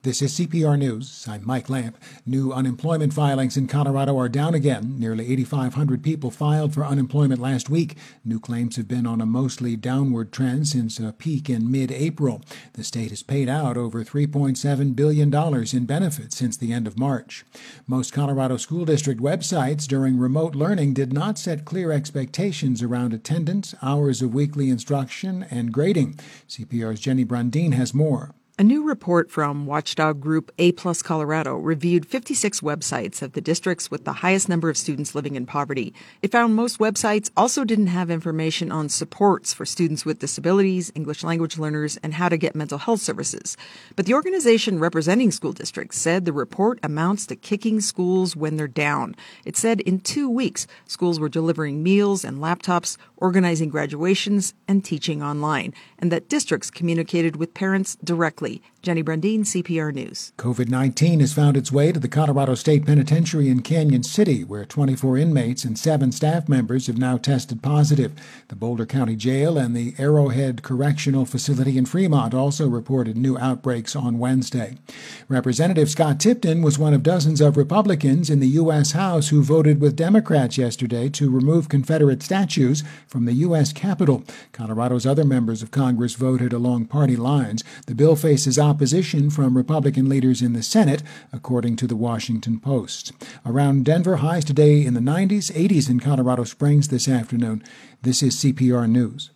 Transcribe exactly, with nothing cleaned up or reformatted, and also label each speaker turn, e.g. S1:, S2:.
S1: This is C P R News. I'm Mike Lamp. New unemployment filings in Colorado are down again. Nearly eight thousand five hundred people filed for unemployment last week. New claims have been on a mostly downward trend since a peak in mid-April. The state has paid out over three point seven billion dollars in benefits since the end of March. Most Colorado school district websites during remote learning did not set clear expectations around attendance, hours of weekly instruction, and grading. C P R's Jenny Brundin has more.
S2: A new report from watchdog group A Plus Colorado reviewed fifty-six websites of the districts with the highest number of students living in poverty. It found most websites also didn't have information on supports for students with disabilities, English language learners, and how to get mental health services. But the organization representing school districts said the report amounts to kicking schools when they're down. It said in two weeks, schools were delivering meals and laptops, organizing graduations, and teaching online, and that districts communicated with parents directly. Jenny Brundin, C P R News.
S1: COVID nineteen has found its way to the Colorado State Penitentiary in Canyon City, where twenty-four inmates and seven staff members have now tested positive. The Boulder County Jail and the Arrowhead Correctional Facility in Fremont also reported new outbreaks on Wednesday. Representative Scott Tipton was one of dozens of Republicans in the U S House who voted with Democrats yesterday to remove Confederate statues from the U S Capitol. Colorado's other members of Congress voted along party lines. The bill faces opposition from Republican leaders in the Senate, according to the Washington Post. Around Denver, highs today in the nineties, eighties in Colorado Springs this afternoon. This is C P R News.